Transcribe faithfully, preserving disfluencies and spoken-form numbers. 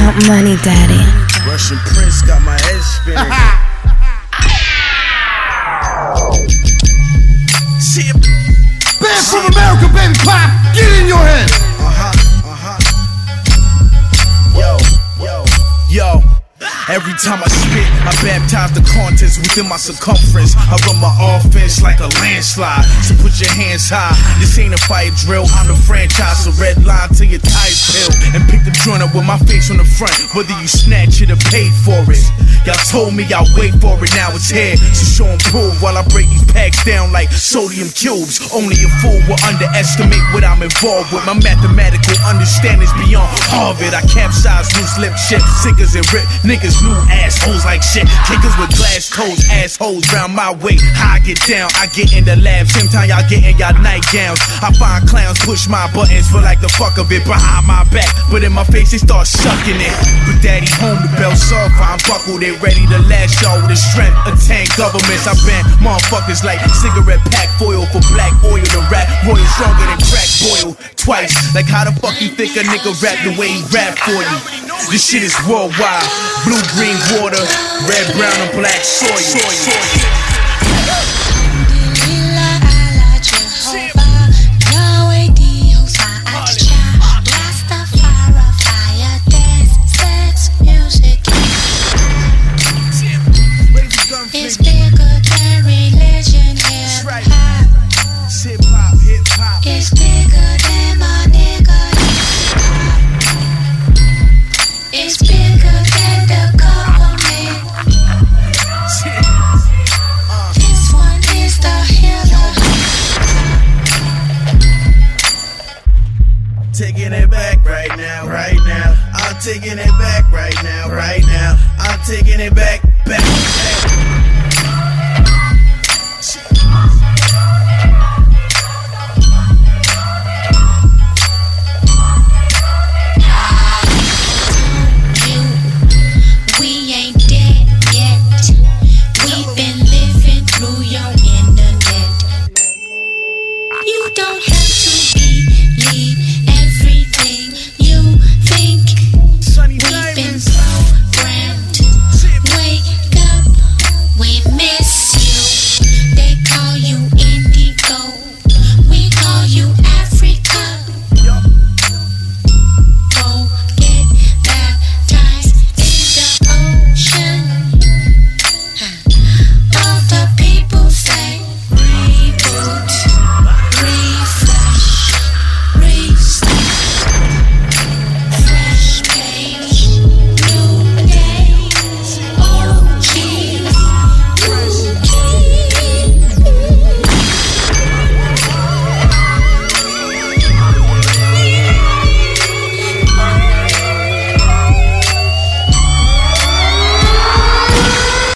Count money, daddy. Russian Prince got my head spinning. See it. Band from America, baby, pop. Get in your head. Uh-huh, uh-huh. Yo, yo, yo. Every time I spit, I baptize the contents within my circumference. I run my offense like a landslide, so put your hands high. This ain't a fire drill, I'm the franchise. So red line till your tires pill, and pick the joint up with my face on the front, whether you snatch it or pay for it. Y'all told me I'll wait for it, now it's here. So show and prove while I break these packs down like sodium cubes. Only a fool will underestimate what I'm involved with. My mathematical understanding's beyond Harvard. I capsize loose lip shit, sickers and rip niggas, new assholes like shit. Kickers with glass toes, assholes round my way. How I get down, I get in the lab. Same time y'all get in y'all nightgowns. I find clowns push my buttons for like the fuck of it behind my back, but in my face they start sucking it. But daddy home, the belt soft, I'm buckled it, ready to lash y'all with the strength of ten governments. I ban motherfuckers like cigarette pack foil for black oil. The rap royal stronger than crack boil twice. Like how the fuck you think a nigga rap the way he rap for you? This shit is worldwide. Blue, green water, red, brown, and black soil. soil. It's bigger than religion, hip-hop. Hip-hop, hip-hop. It's bigger than my nigga. It's bigger than the government. This one is the healer. Taking it back right now, right now. I'm taking it back right now, right now. I'm taking it back, back, back.